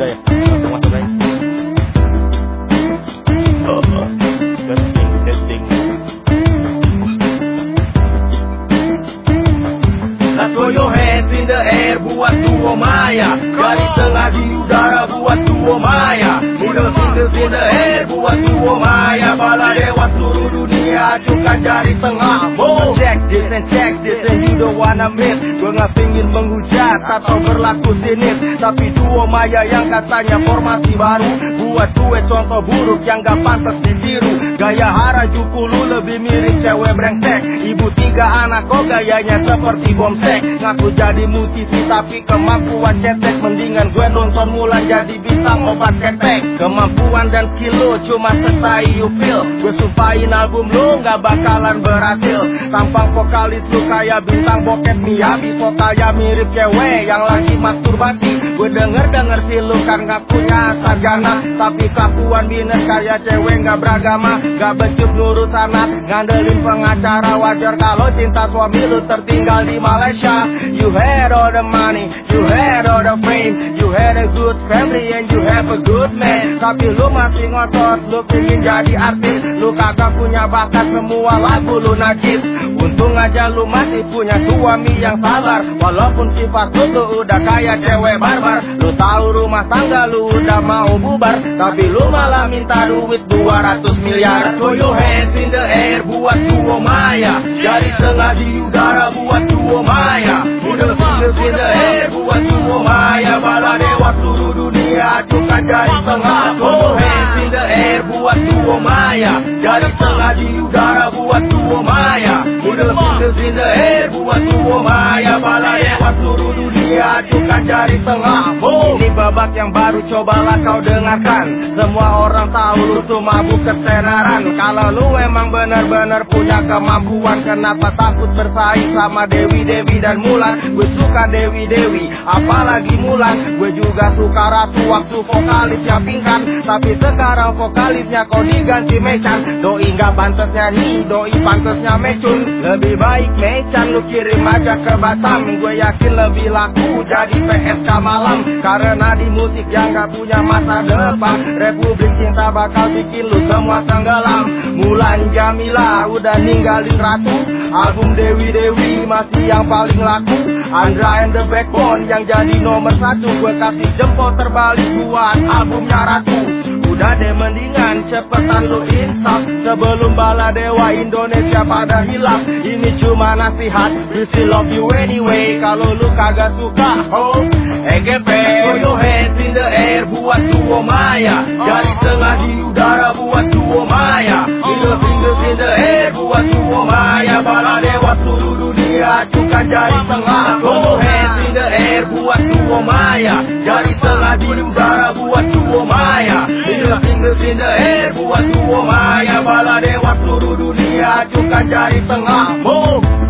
udah ya. Langsung masuk aja. Testing. Let's throw your hands in the air, buat duo maya. Jari tengah di udara, buat duo maya. Middle fingers in the air, buat duo maya. Bala dewa seluruh dunia, acukan jari tengah. Check this and you don't wanna miss. Gue gak pingin menghujat atau berlaku sinis, tapi duo maya yang katanya formasi baru buat gue contoh buruk yang gak pantas ditiru. Gaya Harajuku lu lebih mirip cewek brengsek. Ibu 3 anak kok gayanya seperti bom sek. Ngaku jadi musisi tapi kemampuan cetek. Mendingan gue nonton Mulan jadi bintang obat ketek. Kemampuan dan skill lu cuma setai you feel. Gue sumpahin album lu gak bakalan berhasil. Tampang vokalis lu kayak bintang bokep Miyabi. Vokalnya mirip cewek yang lagi masturbasi. Gue denger sih lu kan ngakunya sarjana, tapi kelakuan minus kayak cewek gak beragama. Gak becus ngurus anak, ngandelin pengacara. Wajar kalau cinta suami lu tertinggal di Malaysia. You had all the money, you had all the fame, you had a good family and you have a good man. Tapi lu masih ngotot, lu pingin jadi artis. Lu kagak punya bakat, semua lagu lu najis. Untung aja lu masih punya suami yang sabar, walaupun sifat lu udah kayak cewek barbar. Lu tahu rumah tangga lu udah mau bubar, tapi lu malah minta duit 200 miliar. Throw your hands in the air, buat duo maya. Jari tengah di udara, buat duo maya. Middle fingers in the air, buat duo maya. Bala dewa seluruh dunia, acukan jari tengah. Throw your hands in the air, buat duo maya. Jari tengah di udara, buat duo maya. Middle fingers in the air, buat duo maya. Bala dewa seluruh dunia, acukan jari tengah. Ini babak yang baru, cobalah kau dengarkan. Semua orang tahu lu tuh mabuk ketenaran. Kalau lu emang bener-bener punya kemampuan, kenapa takut bersaing sama Dewi-Dewi dan Mulan? Gue suka Dewi-Dewi, apalagi Mulan. Gue juga suka Ratu waktu vokalisnya pingkan, tapi sekarang vokalisnya kau diganti Mechan. Doi gak pantas nyanyi, doi pantasnya mecun. Lebih baik Mechan lu kirim aja ke Batam. Gue yakin lebih laku jadi PSK malam, karena di musik yang gak punya masa depan, Republik Cinta bakal bikin lu semua tenggelam. Mulan Jamila udah ninggalin Ratu, album Dewi-Dewi masih yang paling laku. Andra and the Backbone yang jadi nomor 1. Gue kasih jempol terbalik buat albumnya Ratu. Udah deh mendingan cepetan lu insaf, sebelum bala dewa Indonesia pada hilang. Ini cuma nasihat, we still love you anyway. Kalau lu kagak suka, oh EGP. Throw your hands in the air, buat duo maya. Jari tengah di udara, buat duo maya. Middle fingers in the air, buat duo maya. Bala dewa seluruh dunia, acukan jari tengah. Throw your hands in the air, buat duo maya. Jari tengah di udara, buat duo maya. Middle fingers in the air, buat duo maya. Bala dewa seluruh dunia, acukan jari tengah.